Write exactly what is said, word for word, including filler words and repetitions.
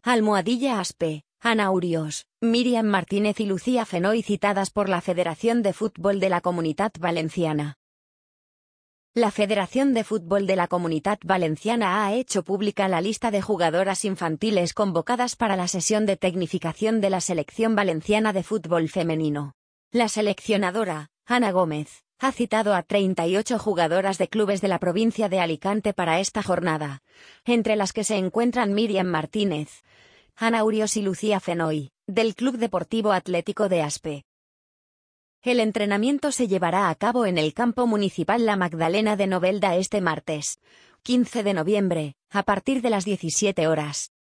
Almohadilla Aspe, Ana Urios, Míriam Martínez y Lucía Fenoy citadas por la Federación de Fútbol de la Comunitat Valenciana. La Federación de Fútbol de la Comunitat Valenciana ha hecho pública la lista de jugadoras infantiles convocadas para la sesión de tecnificación de la Selección Valenciana de Fútbol Femenino. La seleccionadora, Ana Gómez, ha citado a treinta y ocho jugadoras de clubes de la provincia de Alicante para esta jornada, entre las que se encuentran Míriam Martínez, Ana Urios y Lucía Fenoy, del Club Deportivo Atlético de Aspe. El entrenamiento se llevará a cabo en el campo municipal La Magdalena de Novelda este martes, quince de noviembre, a partir de las diecisiete horas.